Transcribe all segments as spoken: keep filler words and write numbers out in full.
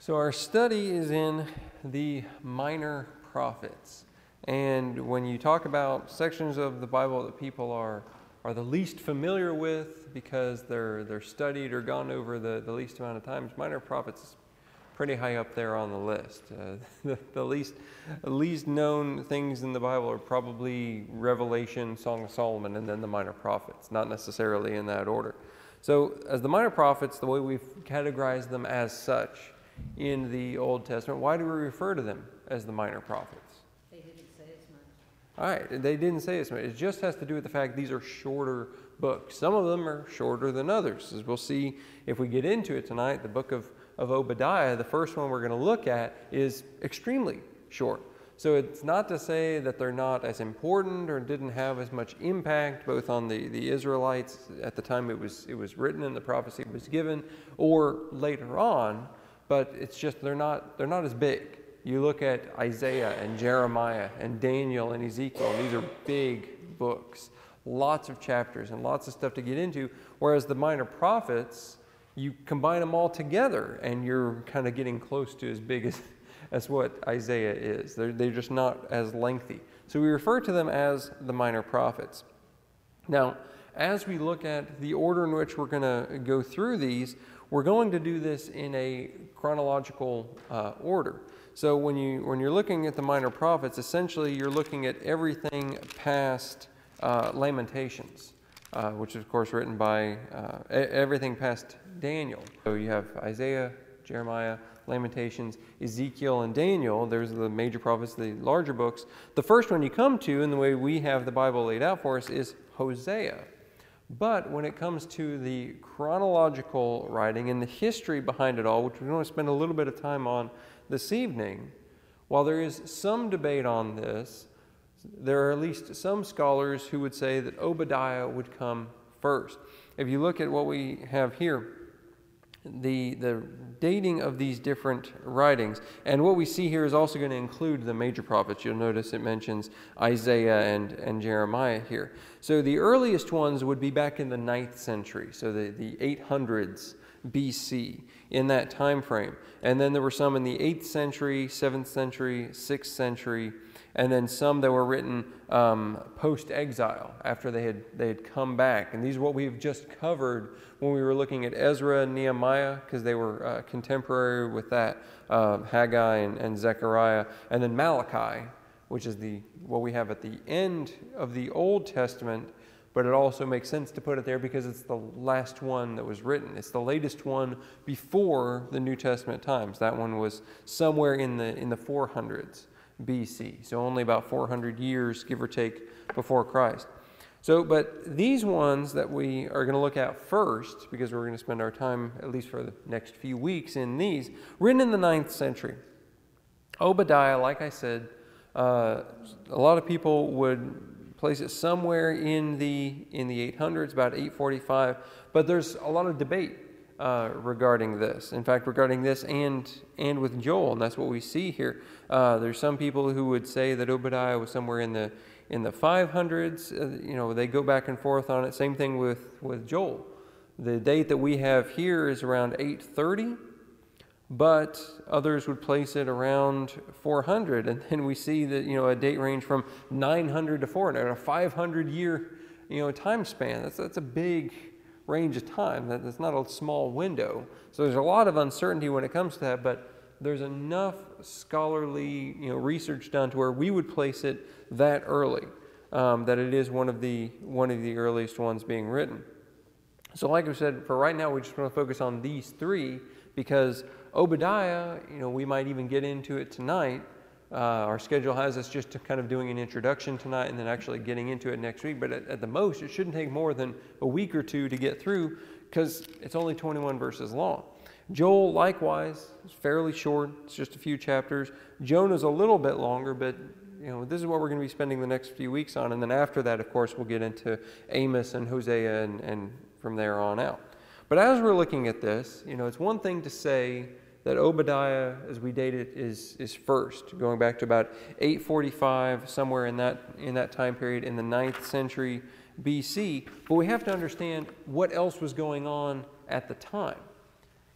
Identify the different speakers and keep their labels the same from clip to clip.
Speaker 1: So our study is in the Minor Prophets. And when you talk about sections of the Bible that people are are the least familiar with because they're they're studied or gone over the, the least amount of times, Minor Prophets is pretty high up there on the list. Uh, the, the least least known things in the Bible are probably Revelation, Song of Solomon, and then the Minor Prophets, not necessarily in that order. So as the Minor Prophets, the way we've categorized them as such in the Old Testament, why do we refer to them as the Minor Prophets?
Speaker 2: They didn't say as much.
Speaker 1: All right, they didn't say as much. It just has to do with the fact these are shorter books. Some of them are shorter than others. As we'll see if we get into it tonight, the book of, of Obadiah, the first one we're going to look at, is extremely short. So it's not to say that they're not as important or didn't have as much impact both on the, the Israelites at the time it was it was written and the prophecy was given, or later on, but it's just they're not they're not as big. You look at Isaiah and Jeremiah and Daniel and Ezekiel, and these are big books, lots of chapters and lots of stuff to get into, whereas the Minor Prophets, you combine them all together and you're kind of getting close to as big as That's what Isaiah is. They're, they're just not as lengthy. So we refer to them as the Minor Prophets. Now, as we look at the order in which we're going to go through these, we're going to do this in a chronological uh, order. So when, you, when you're looking at the Minor Prophets, essentially you're looking at everything past uh, Lamentations, uh, which is, of course, written by uh, everything past Daniel. So you have Isaiah, Jeremiah, Lamentations, Ezekiel, and Daniel. There's the major prophets, the larger books. The first one you come to, in the way we have the Bible laid out for us, is Hosea. But when it comes to the chronological writing and the history behind it all, which we want to spend a little bit of time on this evening, while there is some debate on this, there are at least some scholars who would say that Obadiah would come first. If you look at what we have here, the the dating of these different writings, and what we see here is also going to include the major prophets. You'll notice it mentions Isaiah and, and Jeremiah here. So the earliest ones would be back in the ninth century, so the, the eight hundreds B C, in that time frame. And then there were some in the eighth century, seventh century, sixth century, and then some that were written um, post-exile, after they had they had come back. And these are what we've just covered when we were looking at Ezra and Nehemiah, because they were uh, contemporary with that, uh, Haggai and, and Zechariah. And then Malachi, which is the what we have at the end of the Old Testament, but it also makes sense to put it there because it's the last one that was written. It's the latest one before the New Testament times. That one was somewhere in the in the four hundreds B C, so only about four hundred years, give or take, before Christ. So, but these ones that we are going to look at first, because we're going to spend our time, at least for the next few weeks, in these, written in the ninth century. Obadiah, like I said, uh, a lot of people would place it somewhere in the in the eight hundreds, about eight forty-five, but there's a lot of debate Uh, regarding this. In fact, regarding this and and with Joel, and that's what we see here. Uh, there's some people who would say that Obadiah was somewhere in the in the five hundreds. Uh, you know, they go back and forth on it. Same thing with with Joel. The date that we have here is around eight thirty, but others would place it around four hundred, and then we see that you know a date range from nine hundred to four hundred, a five hundred year you know time span. That's that's a big range of time. That, that's not a small window. So there's a lot of uncertainty when it comes to that, but there's enough scholarly you know, research done to where we would place it that early, um, that it is one of the one of the earliest ones being written. So like I said, for right now, we just want to focus on these three because Obadiah, you know, we might even get into it tonight. Uh, our schedule has us just to kind of doing an introduction tonight and then actually getting into it next week. But at, at the most, it shouldn't take more than a week or two to get through because it's only twenty-one verses long. Joel, likewise, is fairly short. It's just a few chapters. Jonah's a little bit longer, but you know this is what we're going to be spending the next few weeks on. And then after that, of course, we'll get into Amos and Hosea and, and from there on out. But as we're looking at this, you know, it's one thing to say that Obadiah, as we date it, is is first, going back to about eight forty-five, somewhere in that in that time period in the ninth century B C. But we have to understand what else was going on at the time.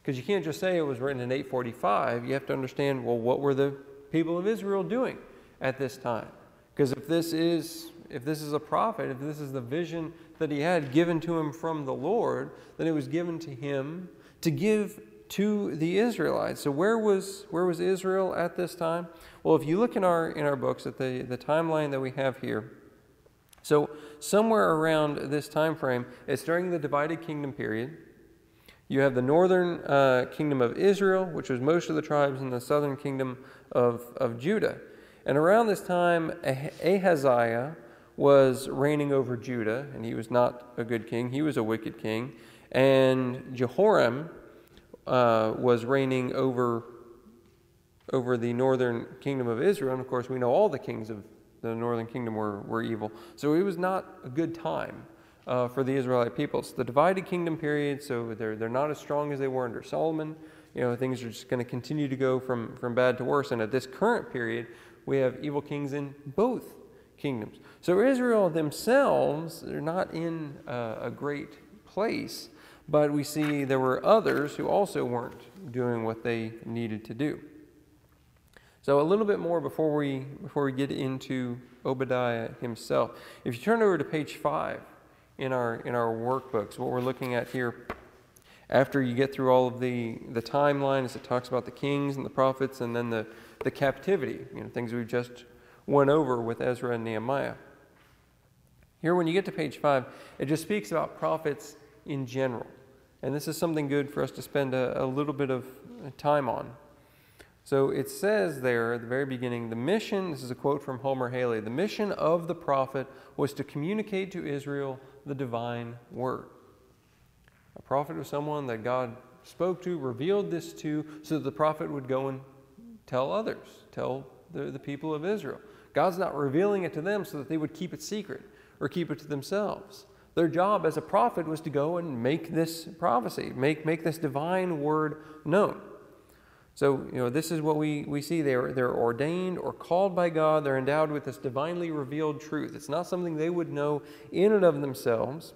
Speaker 1: Because you can't just say it was written in eight forty-five. You have to understand, well, what were the people of Israel doing at this time? Because if this is if this is a prophet, if this is the vision that he had given to him from the Lord, then it was given to him to give to the Israelites. So where was where was Israel at this time? Well, if you look in our in our books at the, the timeline that we have here, so somewhere around this time frame, it's during the divided kingdom period. You have the northern uh, kingdom of Israel, which was most of the tribes, and the southern kingdom of, of Judah. And around this time, Ahaziah was reigning over Judah, and he was not a good king. He was a wicked king. And Jehoram uh, was reigning over, over the northern kingdom of Israel. And, of course, we know all the kings of the northern kingdom were, were evil. So it was not a good time Uh, for the Israelite people. It's the divided kingdom period, so they're they're not as strong as they were under Solomon. You know, things are just going to continue to go from, from bad to worse. And at this current period, we have evil kings in both kingdoms. So Israel themselves are not in uh, a great place, but we see there were others who also weren't doing what they needed to do. So a little bit more before we before we get into Obadiah himself. If you turn over to page five, in our in our workbooks, what we're looking at here, after you get through all of the the timelines, it talks about the kings and the prophets, and then the the captivity, you know, things we just went over with Ezra and Nehemiah. Here, when you get to page five, it just speaks about prophets in general, and this is something good for us to spend a, a little bit of time on. So it says there at the very beginning, the mission, this is a quote from Homer Haley, the mission of the prophet was to communicate to Israel the divine word. A prophet was someone that God spoke to, revealed this to, so that the prophet would go and tell others, tell the, the people of Israel. God's not revealing it to them so that they would keep it secret or keep it to themselves. Their job as a prophet was to go and make this prophecy, make, make this divine word known. So, you know, this is what we, we see. They're, they're ordained or called by God. They're endowed with this divinely revealed truth. It's not something they would know in and of themselves.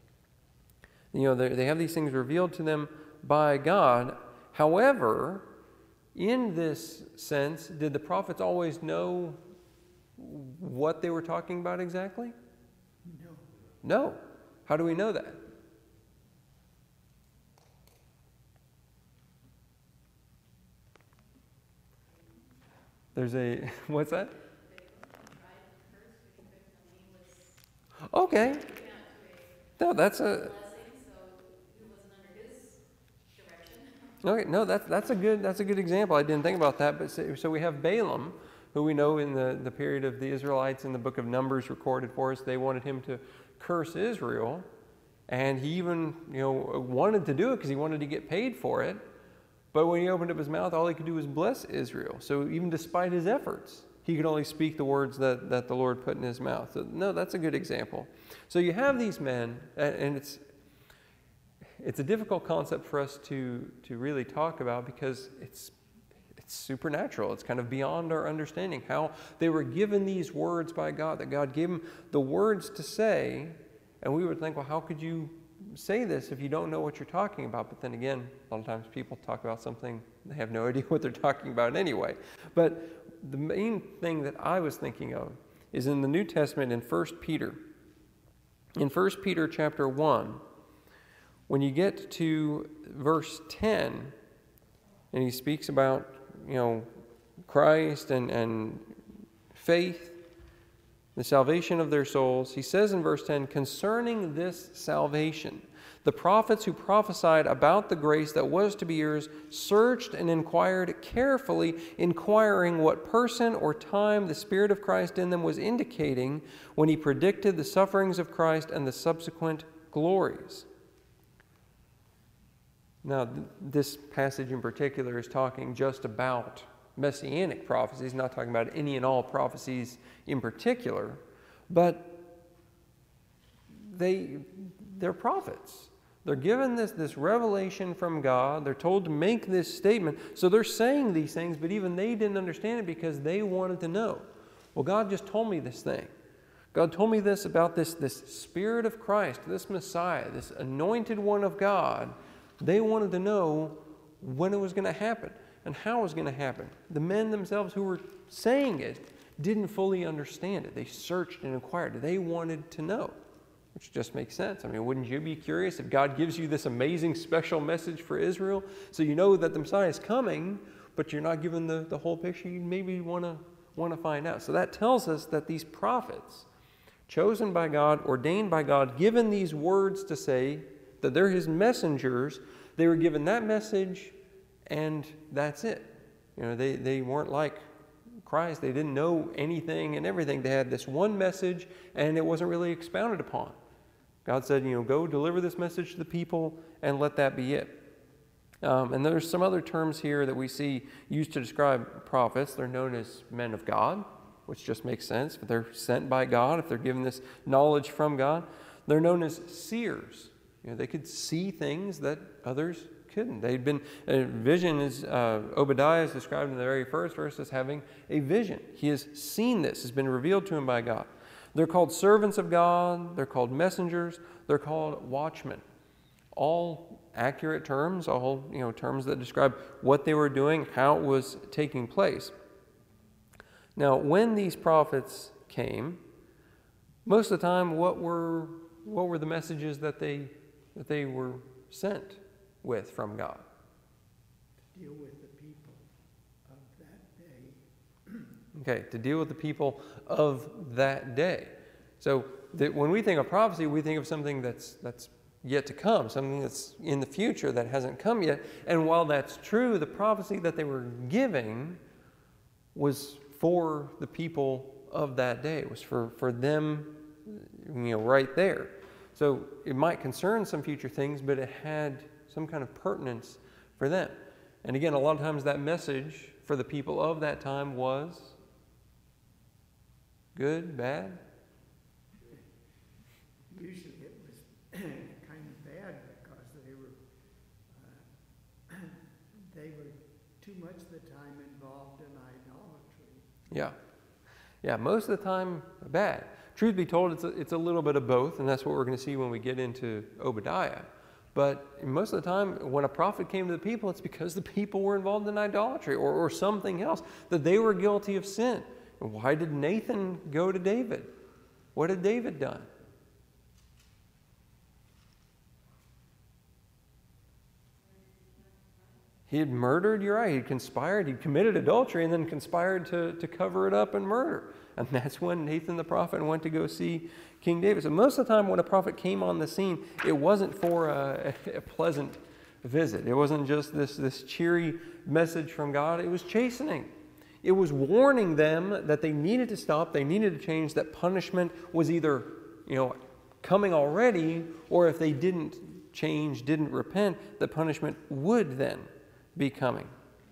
Speaker 1: You know, they, they have these things revealed to them by God. However, in this sense, did the prophets always know what they were talking about exactly?
Speaker 3: No.
Speaker 1: No. How do we know that? There's a, what's that? Okay. No, that's a, okay, no, that's, that's a good, that's a good example. I didn't think about that, but so, so we have Balaam, who we know in the, the period of the Israelites in the book of Numbers recorded for us. They wanted him to curse Israel, and he even, you know, wanted to do it because he wanted to get paid for it. But when he opened up his mouth, all he could do was bless Israel. So even despite his efforts, he could only speak the words that, that the Lord put in his mouth. So, no, that's a good example. So you have these men, and it's it's a difficult concept for us to, to really talk about because it's it's supernatural. It's kind of beyond our understanding how they were given these words by God, that God gave them the words to say, and we would think, well, how could you say this if you don't know what you're talking about? But then again, a lot of times people talk about something, they have no idea what they're talking about anyway. But the main thing that I was thinking of is in the New Testament in First Peter. In First Peter chapter one, when you get to verse ten, and he speaks about, you know, Christ and, and faith, the salvation of their souls, he says in verse ten, concerning this salvation, the prophets who prophesied about the grace that was to be yours searched and inquired carefully, inquiring what person or time the Spirit of Christ in them was indicating when he predicted the sufferings of Christ and the subsequent glories. Now, th- this passage in particular is talking just about Messianic prophecies, not talking about any and all prophecies in particular, but they, they're prophets. They're given this, this revelation from God. They're told to make this statement. So they're saying these things, but even they didn't understand it because they wanted to know. Well, God just told me this thing. God told me this about this, this Spirit of Christ, this Messiah, this anointed one of God. They wanted to know, when it was going to happen and how it was going to happen. The men themselves who were saying it didn't fully understand it. They searched and inquired. They wanted to know, which just makes sense. I mean, wouldn't you be curious if God gives you this amazing special message for Israel, so you know that the Messiah is coming, but you're not given the, the whole picture? You maybe want to want to find out. So that tells us that these prophets, chosen by God, ordained by God, given these words to say that they're his messengers, they were given that message, and that's it. You know, they, they weren't like Christ. They didn't know anything and everything. They had this one message, and it wasn't really expounded upon. God said, you know, go deliver this message to the people, and let that be it. Um, and there's some other terms here that we see used to describe prophets. They're known as men of God, which just makes sense. If they're sent by God, if they're given this knowledge from God. They're known as seers. You know, they could see things that others couldn't. They'd been, a vision is, uh, Obadiah is described in the very first verse as having a vision. He has seen this. It's been revealed to him by God. They're called servants of God. They're called messengers. They're called watchmen. All accurate terms, all, you know, terms that describe what they were doing, how it was taking place. Now, when these prophets came, most of the time, what were what were the messages that they that they were sent with from God?
Speaker 3: Deal with the people of that day.
Speaker 1: Okay, to deal with the people of that day. So that when we think of prophecy, we think of something that's that's yet to come, something that's in the future that hasn't come yet. And while that's true, the prophecy that they were giving was for the people of that day. It was for, for them, you know, right there. So it might concern some future things, but it had some kind of pertinence for them. And again, a lot of times that message for the people of that time was good, bad?
Speaker 3: Usually it was kind of bad because they were uh, they were too much of the time involved in idolatry.
Speaker 1: Yeah. Yeah, most of the time, bad. Truth be told, it's a, it's a little bit of both, and that's what we're going to see when we get into Obadiah. But most of the time, when a prophet came to the people, it's because the people were involved in idolatry or, or something else, that they were guilty of sin. And why did Nathan go to David? What had David done? He had murdered Uriah. He had conspired. He committed adultery and then conspired to, to cover it up and murder. And that's when Nathan the prophet went to go see King David. So most of the time when a prophet came on the scene, it wasn't for a, a pleasant visit. It wasn't just this, this cheery message from God. It was chastening. It was warning them that they needed to stop, they needed to change, that punishment was either, you know, coming already, or if they didn't change, didn't repent, the punishment would then be coming.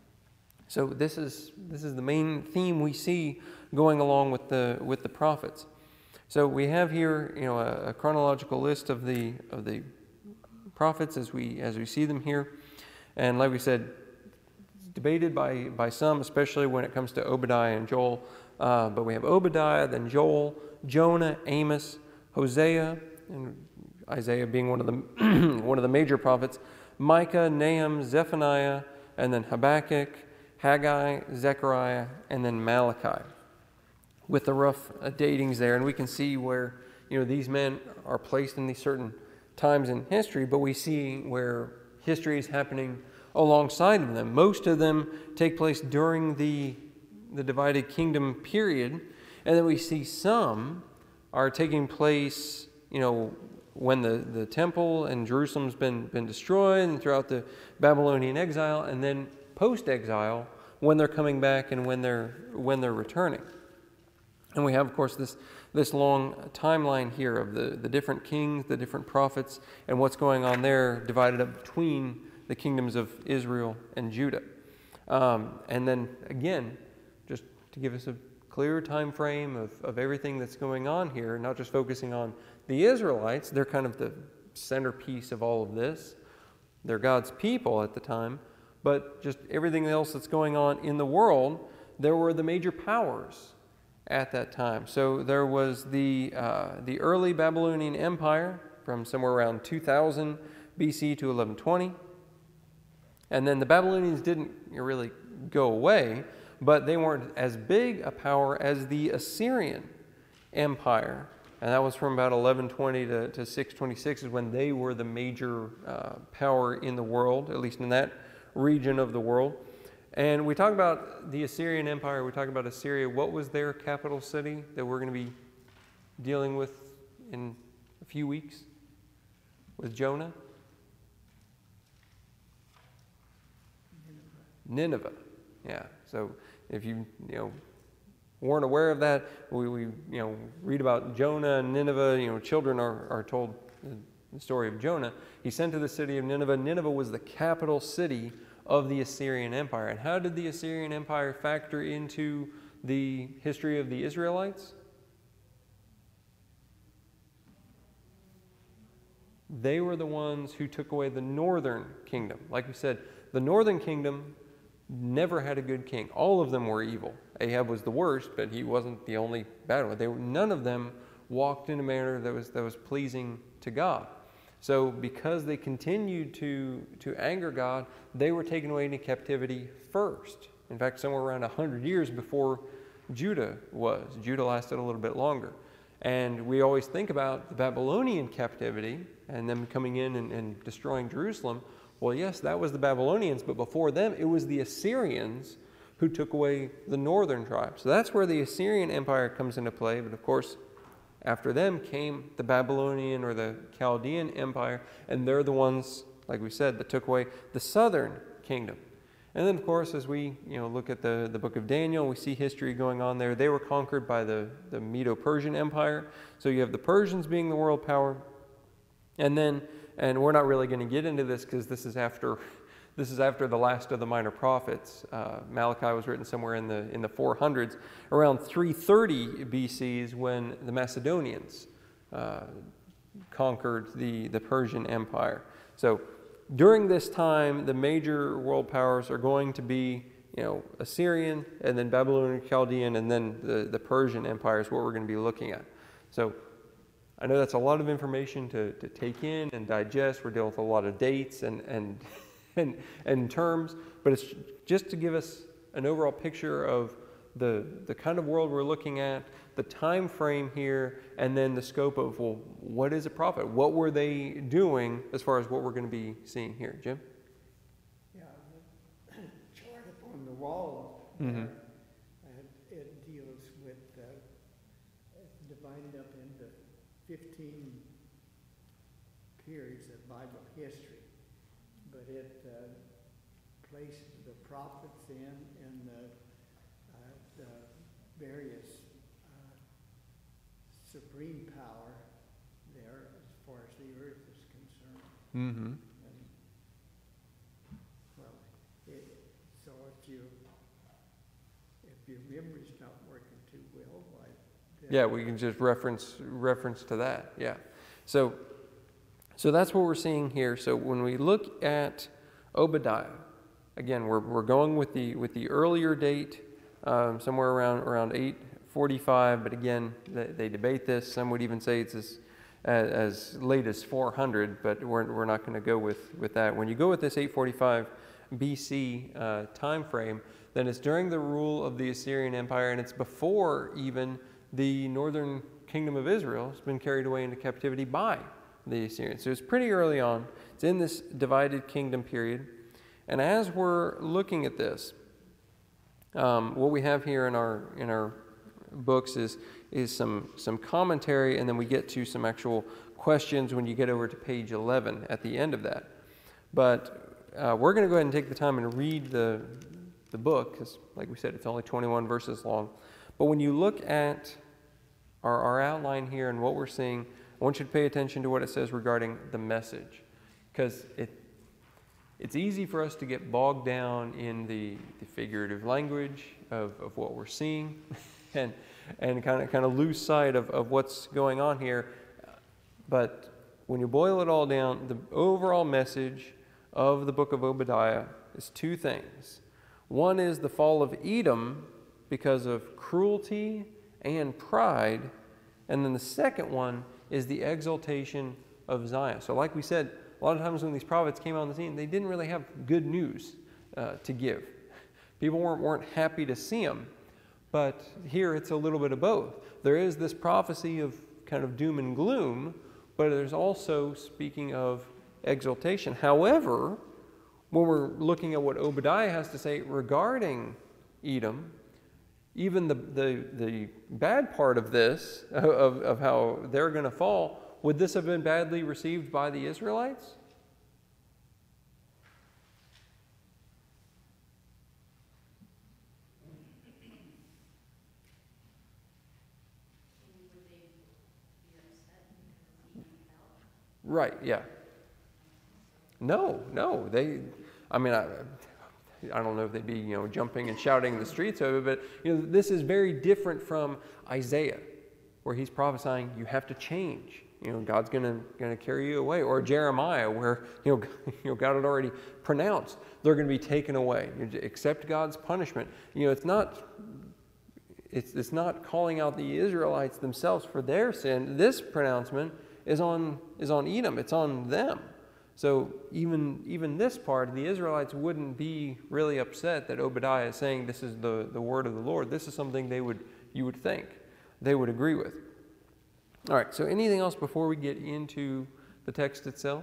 Speaker 1: So this is this is the main theme we see going along with the with the prophets. So we have here, you know, a, a chronological list of the of the prophets as we as we see them here, and like we said, debated by by some, especially when it comes to Obadiah and Joel. Uh, but we have Obadiah, then Joel, Jonah, Amos, Hosea, and Isaiah being one of the one of the major prophets. Micah, Nahum, Zephaniah, and then Habakkuk, Haggai, Zechariah, and then Malachi, with the rough uh, datings there. And we can see where, you know, these men are placed in these certain times in history, but we see where history is happening alongside of them. Most of them take place during the, the divided kingdom period, and then we see some are taking place, you know, when the, the temple in Jerusalem's been, been destroyed and throughout the Babylonian exile, and then post-exile when they're coming back and when they're when they're returning. And we have, of course, this this long timeline here of the, the different kings, the different prophets, and what's going on there, divided up between the kingdoms of Israel and Judah. Um, and then again, just to give us a clear time frame of, of everything that's going on here, not just focusing on the Israelites. They're kind of the centerpiece of all of this. They're God's people at the time, but just everything else that's going on in the world, there were the major powers at that time. So there was the uh, the early Babylonian Empire from somewhere around two thousand B C to eleven twenty. And then the Babylonians didn't really go away, but they weren't as big a power as the Assyrian Empire. And that was from about eleven twenty to, to six twenty-six is when they were the major uh, power in the world, at least in that region of the world. And we talk about the Assyrian Empire, we talk about Assyria. What was their capital city that we're going to be dealing with in a few weeks with Jonah? Nineveh. Yeah. So if you you know weren't aware of that, we, we you know read about Jonah and Nineveh. You know, children are, are told the story of Jonah. He sent to the city of Nineveh. Nineveh was the capital city of the Assyrian Empire. And how did the Assyrian Empire factor into the history of the Israelites? They were the ones who took away the northern kingdom. Like we said, the northern kingdom never had a good king. All of them were evil. Ahab was the worst, but he wasn't the only bad one. They were, none of them walked in a manner that was that was pleasing to God. So because they continued to, to anger God, they were taken away into captivity first. In fact, somewhere around one hundred years before Judah was. Judah lasted a little bit longer. And we always think about the Babylonian captivity and them coming in and, and destroying Jerusalem. Well, yes, that was the Babylonians, but before them, it was the Assyrians who took away the northern tribes. So that's where the Assyrian Empire comes into play. But of course, after them came the Babylonian or the Chaldean Empire, and they're the ones, like we said, that took away the southern kingdom. And then, of course, as we you know look at the, the book of Daniel, we see history going on there. They were conquered by the, the Medo-Persian Empire. So you have the Persians being the world power. And then, and we're not really going to get into this because this is after this is after the last of the minor prophets. Uh, Malachi was written somewhere in the in the four hundreds. Around three thirty B C is when the Macedonians uh, conquered the, the Persian Empire. So during this time, the major world powers are going to be, you know, Assyrian, and then Babylonian, Chaldean, and then the, the Persian Empire is what we're going to be looking at. So I know that's a lot of information to, to take in and digest. We're dealing with a lot of dates and, and, and, and terms, but it's just to give us an overall picture of the, the kind of world we're looking at, the time frame here, and then the scope of, well, what is a prophet? What were they doing as far as what we're going to be seeing here? Jim?
Speaker 3: Yeah, the chart up on the wall,
Speaker 1: Mm-hmm.
Speaker 3: uh, it deals with uh, divided up into fifteen periods of Bible history, but it uh, places the prophets in and the, uh, the various uh, supreme power there as far as the earth is concerned.
Speaker 1: Mm-hmm.
Speaker 3: And, well, it, so if you if your memory's not working too well, why?
Speaker 1: Yeah, we can just reference reference to that. Yeah. So so that's what we're seeing here. So when we look at Obadiah, again, we're we're going with the with the earlier date, um, somewhere around around eight forty-five. But again, they, they debate this. Some would even say it's as as, as late as four hundred. But we're we're not going to go with with that. When you go with this eight forty-five B C uh, time frame, then it's during the rule of the Assyrian Empire, and it's before even the northern kingdom of Israel has been carried away into captivity by the Assyrians. So it's pretty early on. It's in this divided kingdom period. And as we're looking at this, um, what we have here in our in our books is is some some commentary, and then we get to some actual questions when you get over to page eleven at the end of that. But uh, we're going to go ahead and take the time and read the the book, because like we said, it's only twenty-one verses long. But when you look at our, our outline here and what we're seeing, I want you to pay attention to what it says regarding the message, because it it's easy for us to get bogged down in the, the figurative language of, of what we're seeing and and kind of kind of lose sight of, of what's going on here. But when you boil it all down, the overall message of the book of Obadiah is two things. One is the fall of Edom because of cruelty and pride. And then the second one is the exaltation of Zion. So like we said, a lot of times when these prophets came on the scene, they didn't really have good news uh, to give. People weren't, weren't happy to see them. But here it's a little bit of both. There is this prophecy of kind of doom and gloom, but there's also speaking of exaltation. However, when we're looking at what Obadiah has to say regarding Edom, even the, the, the bad part of this, of, of how they're going to fall, would this have been badly received by the Israelites? Right, yeah. No, no. They, I mean, I, I don't know if they'd be, you know, jumping and shouting in the streets over it, but, you know, this is very different from Isaiah, where he's prophesying, you have to change. You know, God's going to going to carry you away. Or Jeremiah, where, you know, you know, God had already pronounced they're going to be taken away. You accept God's punishment. You know, it's not, it's, it's not calling out the Israelites themselves for their sin. This pronouncement is on is on Edom. It's on them. So even even this part, the Israelites wouldn't be really upset that Obadiah is saying this is the, the word of the Lord. This is something they would you would think they would agree with. All right, so anything else before we get into the text itself?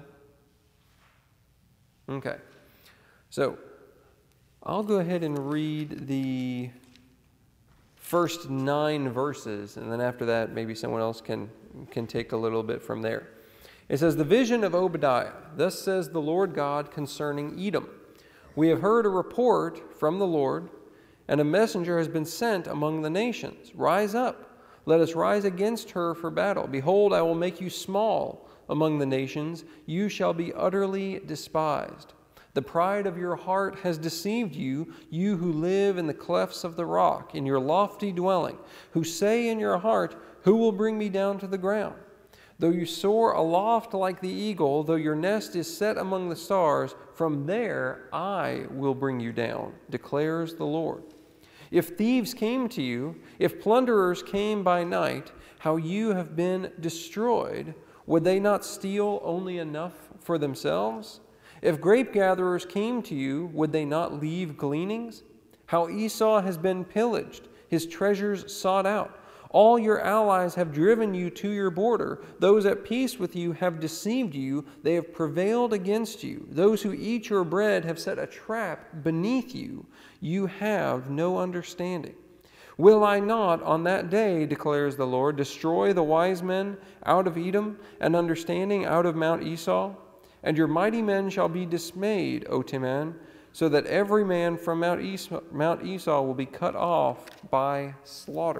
Speaker 1: Okay. So I'll go ahead and read the first nine verses, and then after that maybe someone else can can take a little bit from there. It says, "The vision of Obadiah. Thus says the Lord God concerning Edom. We have heard a report from the Lord, and a messenger has been sent among the nations. Rise up, let us rise against her for battle. Behold, I will make you small among the nations. You shall be utterly despised. The pride of your heart has deceived you, you who live in the clefts of the rock, in your lofty dwelling, who say in your heart, who will bring me down to the ground? Though you soar aloft like the eagle, though your nest is set among the stars, from there I will bring you down, declares the Lord. If thieves came to you, if plunderers came by night, how you have been destroyed, would they not steal only enough for themselves? If grape gatherers came to you, would they not leave gleanings? How Esau has been pillaged, his treasures sought out. All your allies have driven you to your border. Those at peace with you have deceived you. They have prevailed against you. Those who eat your bread have set a trap beneath you. You have no understanding. Will I not on that day, declares the Lord, destroy the wise men out of Edom and understanding out of Mount Esau? And your mighty men shall be dismayed, O Teman, so that every man from Mount Esau, Mount Esau will be cut off by slaughter."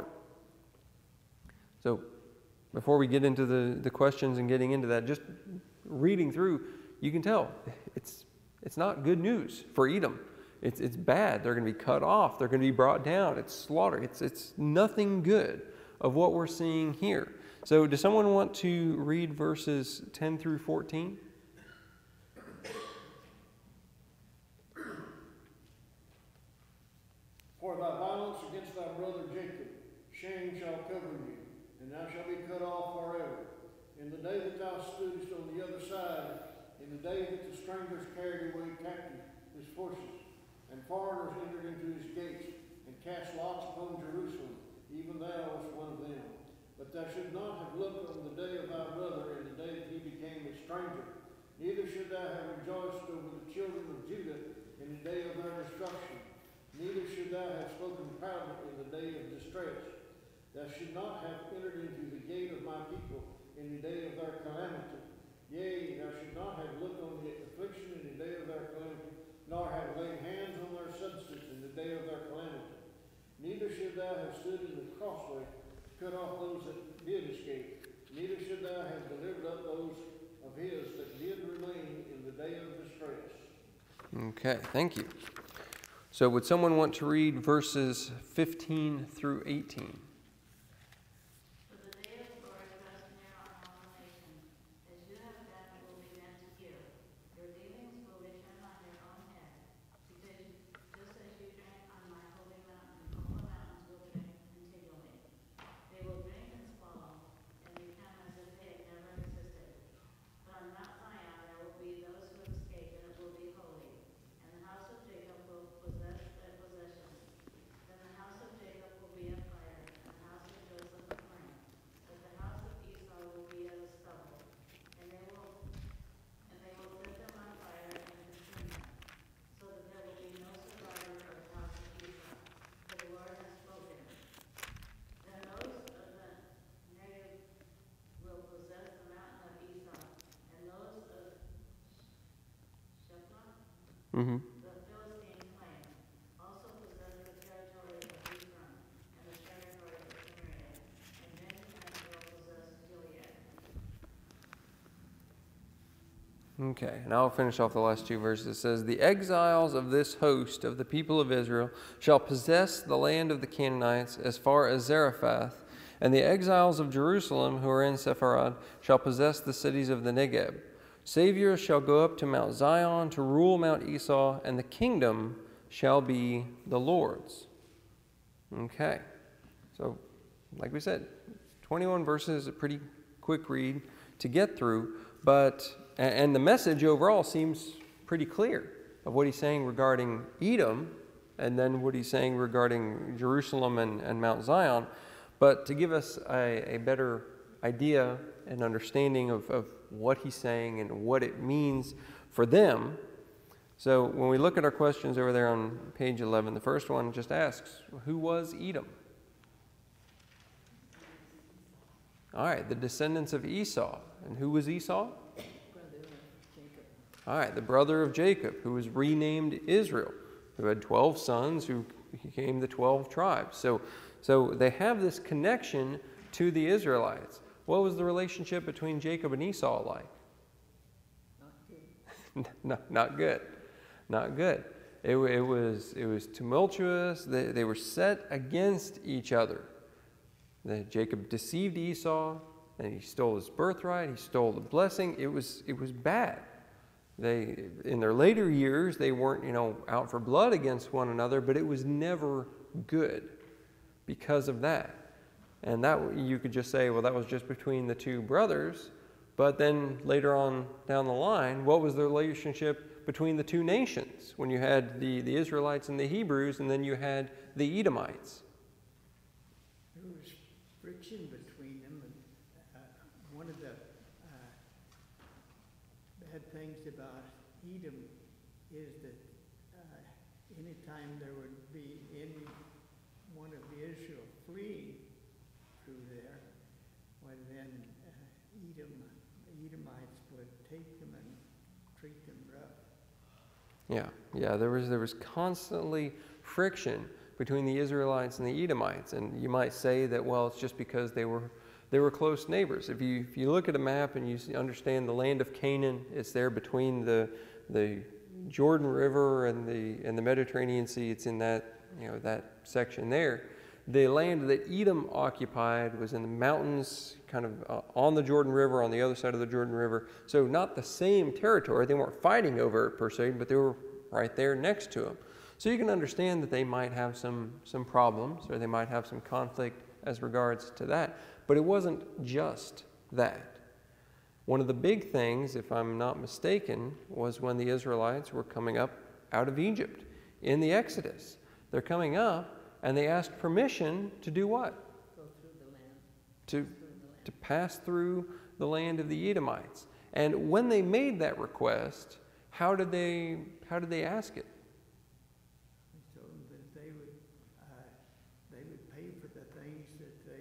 Speaker 1: So before we get into the, the questions and getting into that, just reading through, you can tell it's it's not good news for Edom. It's it's bad. They're going to be cut off. They're going to be brought down. It's slaughter. It's it's nothing good of what we're seeing here. So does someone want to read verses ten through fourteen?
Speaker 4: For thy violence against thy brother Jacob, shame shall cover you, and thou shalt be cut off forever. In the day that thou stoodest on the other side, in the day that the strangers carried away captive his forces, and foreigners entered into his gates, and cast lots upon Jerusalem, even thou wast one of them. But thou should not have looked on the day of thy brother, in the day that he became a stranger. Neither should thou have rejoiced over the children of Judah in the day of their destruction. Neither should thou have spoken proudly in the day of distress. Thou should not have entered into the gate of my people in the day of their calamity. Yea, thou should not have looked on the affliction in the day of their calamity, nor have laid hands on their substance in the day of their calamity. Neither should thou have stood in the crossway to cut off those that did escape. Neither should thou have delivered up those of his that did remain in the day of distress.
Speaker 1: Okay, thank you. So would someone want to read verses fifteen through eighteen?
Speaker 2: For the day of the Lord draws near on all the nations. As you have done, it will begin to you. Your dealings will return on your own head. Because just as you drank on my holy mountain, all the mountains will drink continually. They will drink and swallow, and become as if they had never existed. But on Mount Zion there will be
Speaker 1: Mm-hmm.
Speaker 2: the Philistine plain, also possess the territory of Ephraim and the territory of Samaria, and Benjamin will possess Gilead.
Speaker 1: Okay, and I'll finish off the last two verses. It says, the exiles of this host of the people of Israel shall possess the land of the Canaanites as far as Zarephath, and the exiles of Jerusalem who are in Sepharad shall possess the cities of the Negeb. Saviors shall go up to Mount Zion to rule Mount Esau, and the kingdom shall be the Lord's. Okay, so like we said, twenty-one verses is a pretty quick read to get through, but and the message overall seems pretty clear of what he's saying regarding Edom, and then what he's saying regarding Jerusalem and, and Mount Zion. But to give us a, a better idea and understanding of, of what he's saying and what it means for them. So when we look at our questions over there on page eleven, the first one just asks, who was Edom? All right, the descendants of Esau. And who was Esau? All right, the brother of Jacob, who was renamed Israel, who had twelve sons who became the twelve tribes. So, so they have this connection to the Israelites. What was the relationship between Jacob and Esau like? Not good. no, not good. Not good. It, it, was, it was tumultuous. They, they were set against each other. The, Jacob deceived Esau, and he stole his birthright. He stole the blessing. It was, it was bad. They, in their later years, they weren't, you know, out for blood against one another, but it was never good because of that. And that you could just say, well, that was just between the two brothers. But then later on down the line, what was the relationship between the two nations when you had the, the Israelites and the Hebrews, and then you had the Edomites?
Speaker 3: There was friction between them. And, uh, one of the uh, bad things about Edom is that uh, anytime there would be any one of Israel fleeing through there, well then uh, Edom, the Edomites would take them and treat them rough.
Speaker 1: Yeah, yeah. There was there was constantly friction between the Israelites and the Edomites, and you might say that, well, it's just because they were they were close neighbors. If you if you look at a map and you understand the land of Canaan, it's there between the the Jordan River and the and the Mediterranean Sea. It's in that you know that section there. The land that Edom occupied was in the mountains, kind of uh, on the Jordan River, on the other side of the Jordan River. So not the same territory. They weren't fighting over it per se, but they were right there next to them. So you can understand that they might have some, some problems, or they might have some conflict as regards to that. But it wasn't just that. One of the big things, if I'm not mistaken, was when the Israelites were coming up out of Egypt in the Exodus. They're coming up, and they asked permission to do what?
Speaker 2: Go through the land.
Speaker 1: To,
Speaker 2: Through the land.
Speaker 1: to pass through the land of the Edomites. And when they made that request, how did they how did they ask it?
Speaker 3: They told them that they would uh, they would pay for the things that they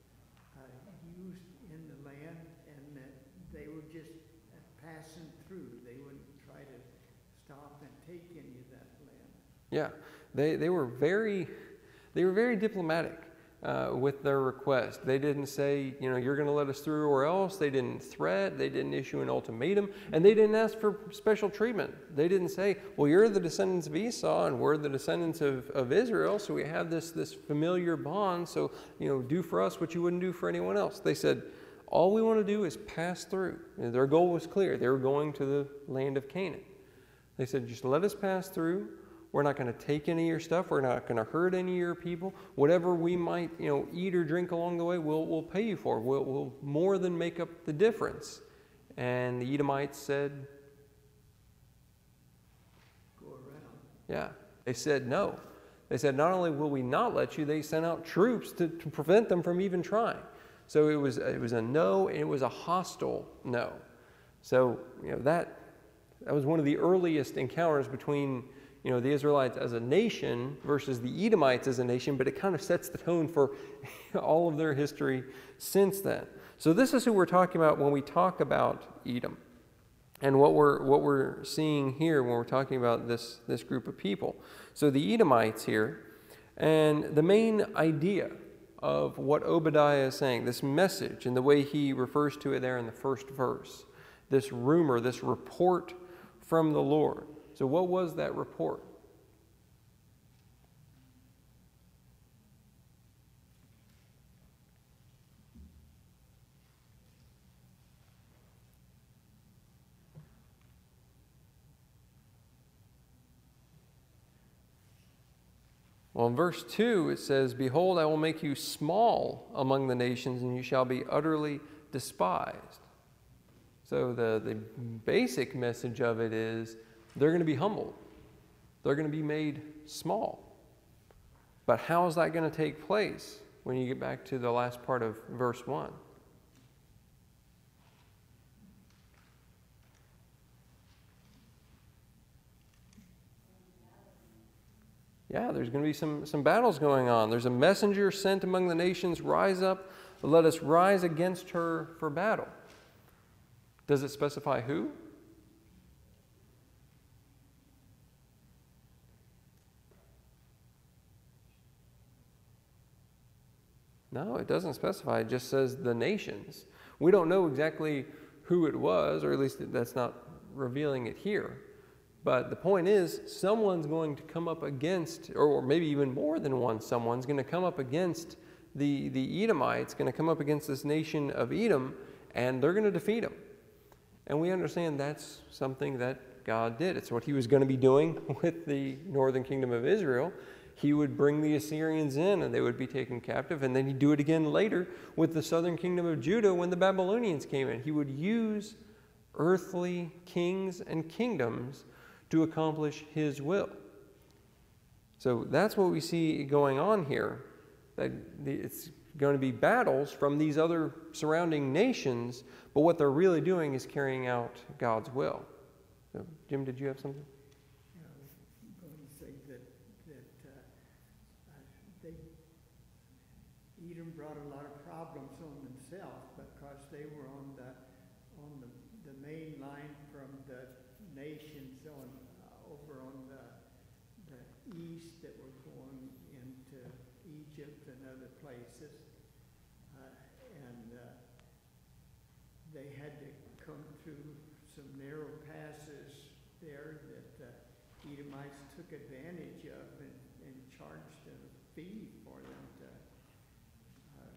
Speaker 3: uh, used in the land, and that they were just uh, passing through. They wouldn't try to stop and take any of that land.
Speaker 1: Yeah, they they were very they were very diplomatic uh, with their request. They didn't say, you know, you're going to let us through or else. They didn't threat. They didn't issue an ultimatum, and they didn't ask for special treatment. They didn't say, well, you're the descendants of Esau and we're the descendants of, of Israel, so we have this this familiar bond. So, you know, do for us what you wouldn't do for anyone else. They said, all we want to do is pass through. And their goal was clear. They were going to the land of Canaan. They said, just let us pass through. We're not going to take any of your stuff. We're not going to hurt any of your people. Whatever we might, you know, eat or drink along the way, we'll we'll pay you for. We'll we'll more than make up the difference. And the Edomites said,
Speaker 3: Go around.
Speaker 1: yeah. They said no. They said, not only will we not let you, they sent out troops to, to prevent them from even trying. So it was it was a no, and it was a hostile no. So, you know, that that was one of the earliest encounters between, you know, the Israelites as a nation versus the Edomites as a nation, but it kind of sets the tone for all of their history since then. So this is who we're talking about when we talk about Edom. and what we're what we're seeing here when we're talking about this this group of people. So the Edomites here, and the main idea of what Obadiah is saying, this message and the way he refers to it there in the first verse, this rumor, this report from the Lord. So what was that report? Well, in verse two, it says, "Behold, I will make you small among the nations, and you shall be utterly despised." So the, the basic message of it is they're going to be humbled. They're going to be made small. But how is that going to take place when you get back to the last part of verse one? Yeah, there's going to be some, some battles going on. There's a messenger sent among the nations. Rise up, let us rise against her for battle. Does it specify who? No, it doesn't specify. It just says the nations. We don't know exactly who it was, or at least that's not revealing it here. But the point is, someone's going to come up against, or maybe even more than one someone's going to come up against the, the Edomites, going to come up against this nation of Edom, and they're going to defeat them. And we understand that's something that God did. It's what he was going to be doing with the northern kingdom of Israel. He would bring the Assyrians in, and they would be taken captive, and then he'd do it again later with the southern kingdom of Judah when the Babylonians came in. He would use earthly kings and kingdoms to accomplish his will. So that's what we see going on here. That it's going to be battles from these other surrounding nations, but what they're really doing is carrying out God's will. So, Jim, did you have something?
Speaker 3: Yeah, I was going to say that, that uh, uh, they, Edom brought a lot of problems on themselves because they were on the on the, the main line from the nations on uh, over on the, the east that were going into Egypt and other places, uh, and uh, they had to come through some narrow passes there that uh, Edomites took advantage of and, and charged a fee for them to uh,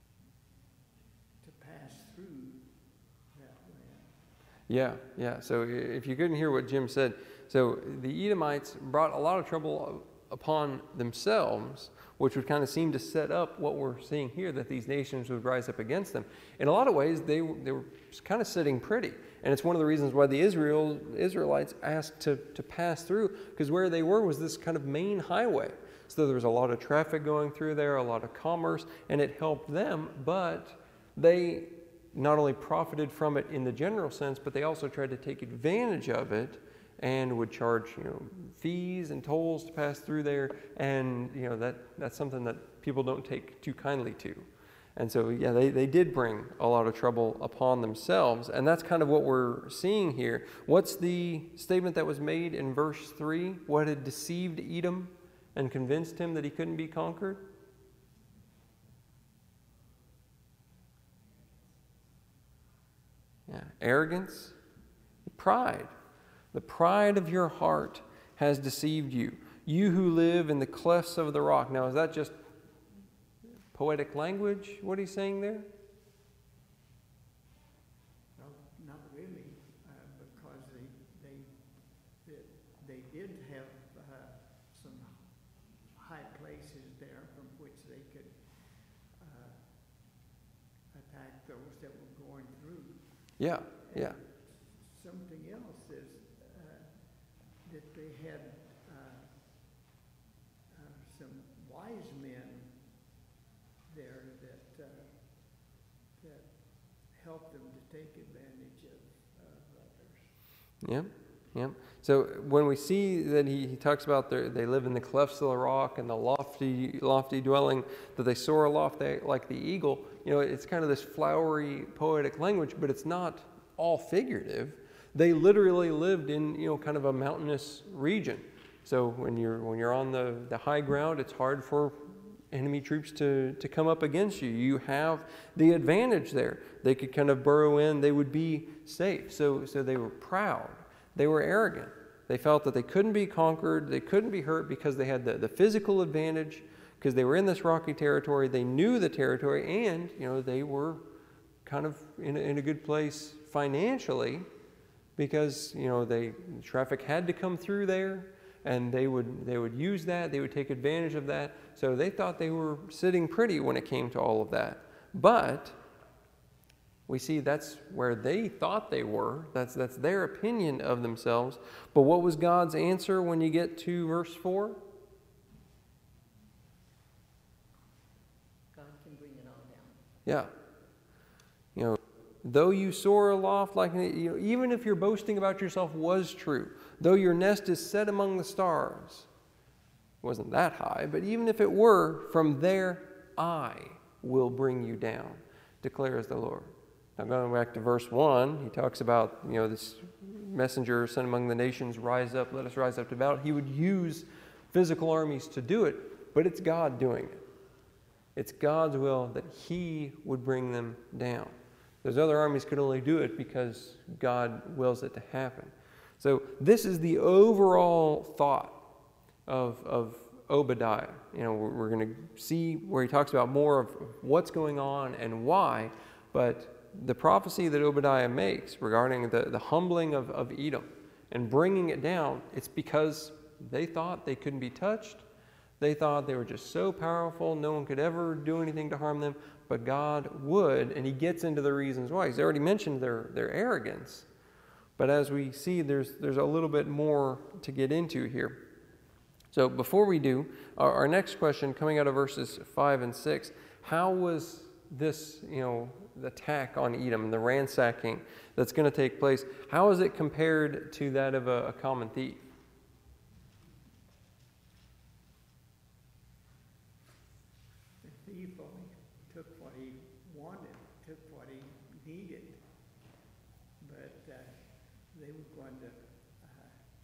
Speaker 3: to pass through that land.
Speaker 1: Yeah, yeah. So if you couldn't hear what Jim said, so the Edomites brought a lot of trouble upon themselves, which would kind of seem to set up what we're seeing here, that these nations would rise up against them. In a lot of ways, they, they were kind of sitting pretty. And it's one of the reasons why the Israel Israelites asked to, to pass through, because where they were was this kind of main highway. So there was a lot of traffic going through there, a lot of commerce, and it helped them, but they not only profited from it in the general sense, but they also tried to take advantage of it and would charge, you know, fees and tolls to pass through there, and you know that that's something that people don't take too kindly to. And so, yeah, they, they did bring a lot of trouble upon themselves, and that's kind of what we're seeing here. What's the statement that was made in verse three? What had deceived Edom and convinced him that he couldn't be conquered? Yeah, arrogance, pride. The pride of your heart has deceived you. You who live in the clefts of the rock. Now, is that just poetic language, what he's saying there?
Speaker 3: Well, not really, uh, because they, they, they, they did have uh, some high places there from which they could uh, attack those that were going through.
Speaker 1: Yeah, yeah.
Speaker 3: Something else is uh, that they had uh, uh, some wise men there that uh, that helped them to take advantage of, of others.
Speaker 1: Yeah, yeah. So when we see that he, he talks about their, they live in the clefts of the rock and the lofty lofty dwelling, that they soar aloft like the eagle, you know, it's kind of this flowery, poetic language, but it's not all figurative. They literally lived in, you know, kind of a mountainous region. So when you're when you're on the, the high ground, it's hard for enemy troops to, to come up against you. You have the advantage there. They could kind of burrow in, they would be safe. So so they were proud. They were arrogant. They felt that they couldn't be conquered, they couldn't be hurt because they had the, the physical advantage, because they were in this rocky territory, they knew the territory, and you know they were kind of in a, in a good place financially, because you know they traffic had to come through there, and they would they would use that, they would take advantage of that. So they thought they were sitting pretty when it came to all of that. But we see that's where they thought they were. That's that's their opinion of themselves. But what was God's answer when you get to verse four?
Speaker 5: God can bring it all down.
Speaker 1: Yeah. You know, though you soar aloft like, you know, even if your boasting about yourself was true, though your nest is set among the stars, it wasn't that high, but even if it were, from there I will bring you down, declares the Lord. Now going back to verse one, he talks about, you know, this messenger sent among the nations, rise up, let us rise up to battle. He would use physical armies to do it, but it's God doing it. It's God's will that he would bring them down. Those other armies could only do it because God wills it to happen. So this is the overall thought of, of Obadiah. You know, we're, we're going to see where he talks about more of what's going on and why, but the prophecy that Obadiah makes regarding the, the humbling of, of Edom and bringing it down, it's because they thought they couldn't be touched. They thought they were just so powerful, no one could ever do anything to harm them, but God would, and he gets into the reasons why. He's already mentioned their, their arrogance, but as we see, there's, there's a little bit more to get into here. So before we do, our, our next question coming out of verses five and six, how was this, you know, the attack on Edom, the ransacking that's going to take place, how is it compared to that of a, a common thief?
Speaker 3: The thief only took what he wanted, took what he needed, but uh, they were going to uh,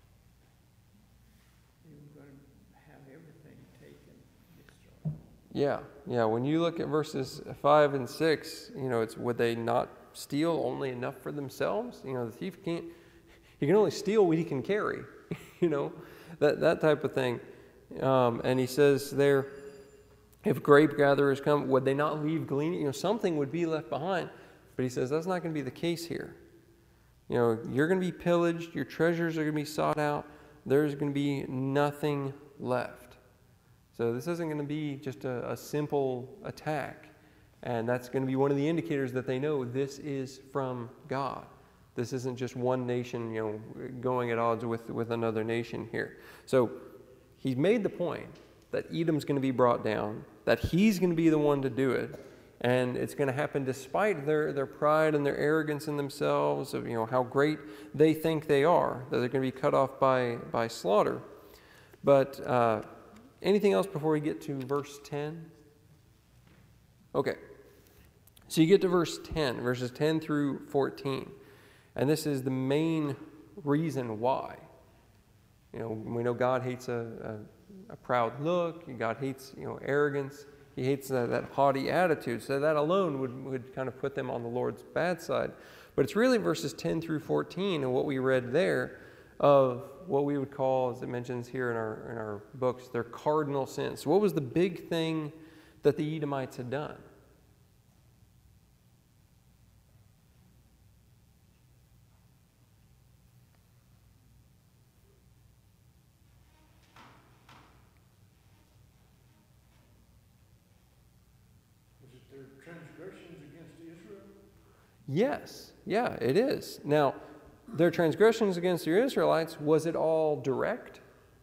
Speaker 3: they were going to have everything taken, destroyed.
Speaker 1: Yeah, yeah. When you look at verses five and six, you know, it's would they not steal only enough for themselves? You know, the thief can't, he can only steal what he can carry, you know, that, that type of thing. Um, and he says there, if grape gatherers come, would they not leave gleaning? You know, something would be left behind. But he says that's not going to be the case here. You know, you're going to be pillaged, your treasures are going to be sought out, there's going to be nothing left. So this isn't going to be just a, a simple attack. And that's going to be one of the indicators that they know this is from God. This isn't just one nation, you know, going at odds with, with another nation here. So he's made the point that Edom's going to be brought down, that he's going to be the one to do it, and it's going to happen despite their, their pride and their arrogance in themselves, of, you know, how great they think they are, that they're going to be cut off by, by slaughter. But uh, anything else before we get to verse ten? Okay. So you get to verse ten, verses ten through fourteen. And this is the main reason why. You know, we know God hates a, a, a proud look. God hates, you know, arrogance. He hates that, that haughty attitude. So that alone would, would kind of put them on the Lord's bad side. But it's really verses ten through fourteen and what we read there of what we would call, as it mentions here in our, in our books, their cardinal sins. So what was the big thing that the Edomites had done?
Speaker 4: Transgressions against Israel?
Speaker 1: Yes, yeah, it is. Now, their transgressions against the Israelites, was it all direct?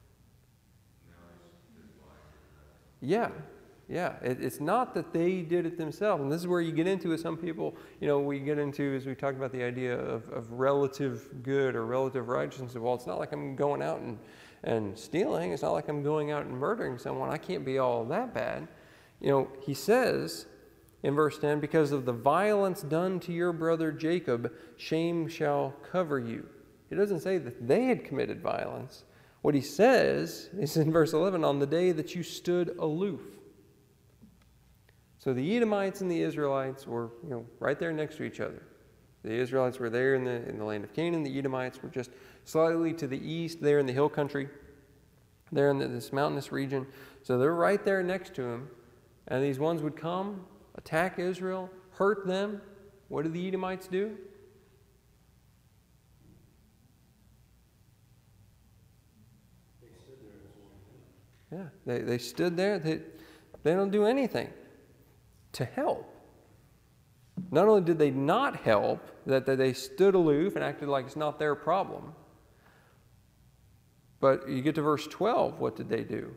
Speaker 1: Yeah, yeah. It, it's not that they did it themselves. And this is where you get into, with some people, you know, we get into, as we talked about, the idea of, of relative good or relative righteousness. Well, it's not like I'm going out and, and stealing. It's not like I'm going out and murdering someone. I can't be all that bad. You know, he says in verse ten, because of the violence done to your brother Jacob, shame shall cover you. He doesn't say that they had committed violence. What he says is in verse eleven, on the day that you stood aloof. So the Edomites and the Israelites were, you know, right there next to each other. The Israelites were there in the, in the land of Canaan. The Edomites were just slightly to the east, there in the hill country, there in the, this mountainous region. So they're right there next to him. And these ones would come, attack Israel, hurt them. What did the Edomites do?
Speaker 4: They stood there as one.
Speaker 1: Yeah, they, they stood there. They, they don't do anything to help. Not only did they not help, that, that they stood aloof and acted like it's not their problem, but you get to verse twelve, what did they do?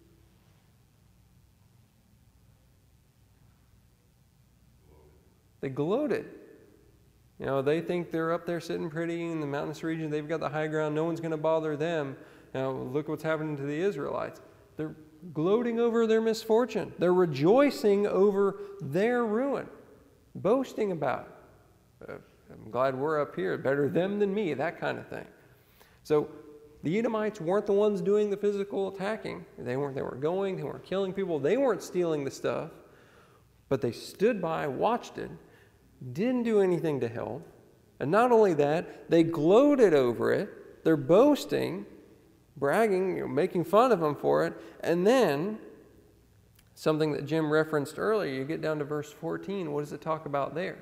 Speaker 1: They gloated. You know, they think they're up there sitting pretty in the mountainous region. They've got the high ground. No one's going to bother them. Now, look what's happening to the Israelites. They're gloating over their misfortune. They're rejoicing over their ruin, boasting about it. Uh, I'm glad we're up here. Better them than me, that kind of thing. So the Edomites weren't the ones doing the physical attacking. They weren't, they weren't going. They weren't killing people. They weren't stealing the stuff. But they stood by, watched it, didn't do anything to help. And not only that, they gloated over it. They're boasting, bragging, you know, making fun of them for it. And then, something that Jim referenced earlier, you get down to verse fourteen. What does it talk about there?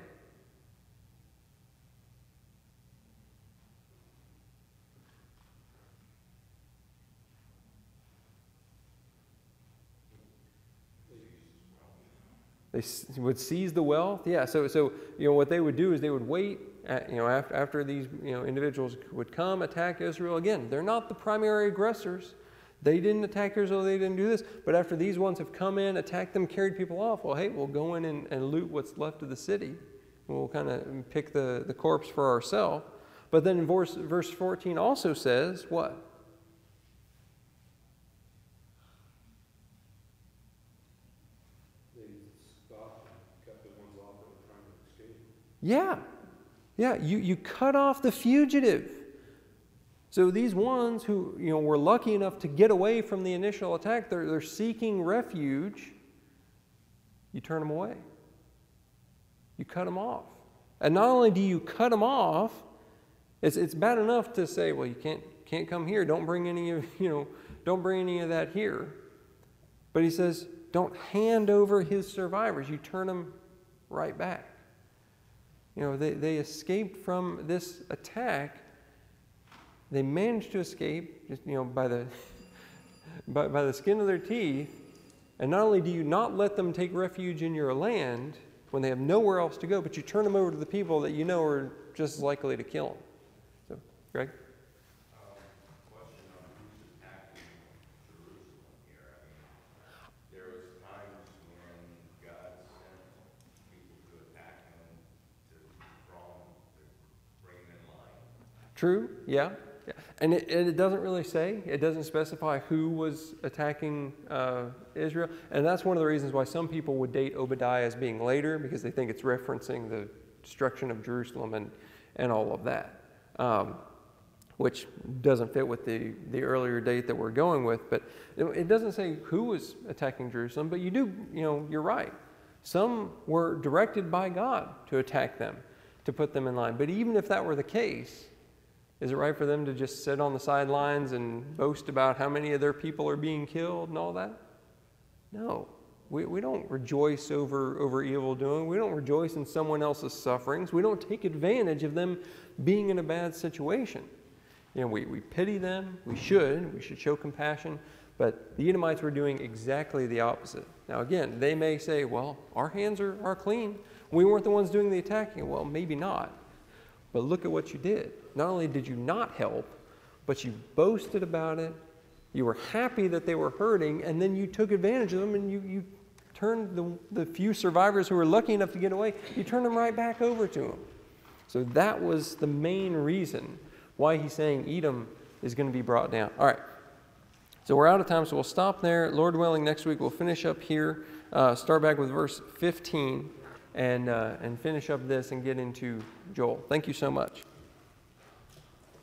Speaker 1: They would seize the wealth. Yeah, so so you know what they would do is they would wait. At, you know after after these you know individuals would come attack Israel again. They're not the primary aggressors. They didn't attack Israel. They didn't do this. But after these ones have come in, attacked them, carried people off. Well, hey, we'll go in and, and loot what's left of the city. We'll kind of pick the, the corpse for ourselves. But then in verse verse fourteen also says what? Yeah, yeah, you, you cut off the fugitive. So these ones who you know were lucky enough to get away from the initial attack, they're, they're seeking refuge. You turn them away. You cut them off. And not only do you cut them off, it's, it's bad enough to say, well, you can't, can't come here. Don't bring any of, you know, don't bring any of that here. But he says, don't hand over his survivors. You turn them right back. You know, they, they escaped from this attack. They managed to escape, just, you know, by the, by, by the skin of their teeth. And not only do you not let them take refuge in your land when they have nowhere else to go, but you turn them over to the people that you know are just as likely to kill them. So, Greg? True, yeah. yeah. And it, it doesn't really say, it doesn't specify who was attacking uh, Israel. And that's one of the reasons why some people would date Obadiah as being later, because they think it's referencing the destruction of Jerusalem and, and all of that, um, which doesn't fit with the, the earlier date that we're going with. But it, it doesn't say who was attacking Jerusalem, but you do, you know, you're right. Some were directed by God to attack them, to put them in line. But even if that were the case, is it right for them to just sit on the sidelines and boast about how many of their people are being killed and all that? No. We, we don't rejoice over, over evil doing. We don't rejoice in someone else's sufferings. We don't take advantage of them being in a bad situation. You know, we, we pity them. We should. We should show compassion. But the Edomites were doing exactly the opposite. Now, again, they may say, well, our hands are, are clean. We weren't the ones doing the attacking. Well, maybe not. But look at what you did. Not only did you not help, but you boasted about it. You were happy that they were hurting, and then you took advantage of them, and you, you turned the, the few survivors who were lucky enough to get away, you turned them right back over to them. So that was the main reason why he's saying Edom is going to be brought down. All right. So we're out of time, so we'll stop there. Lord willing, next week we'll finish up here, uh, start back with verse fifteen, and, uh, and finish up this and get into Joel. Thank you so much.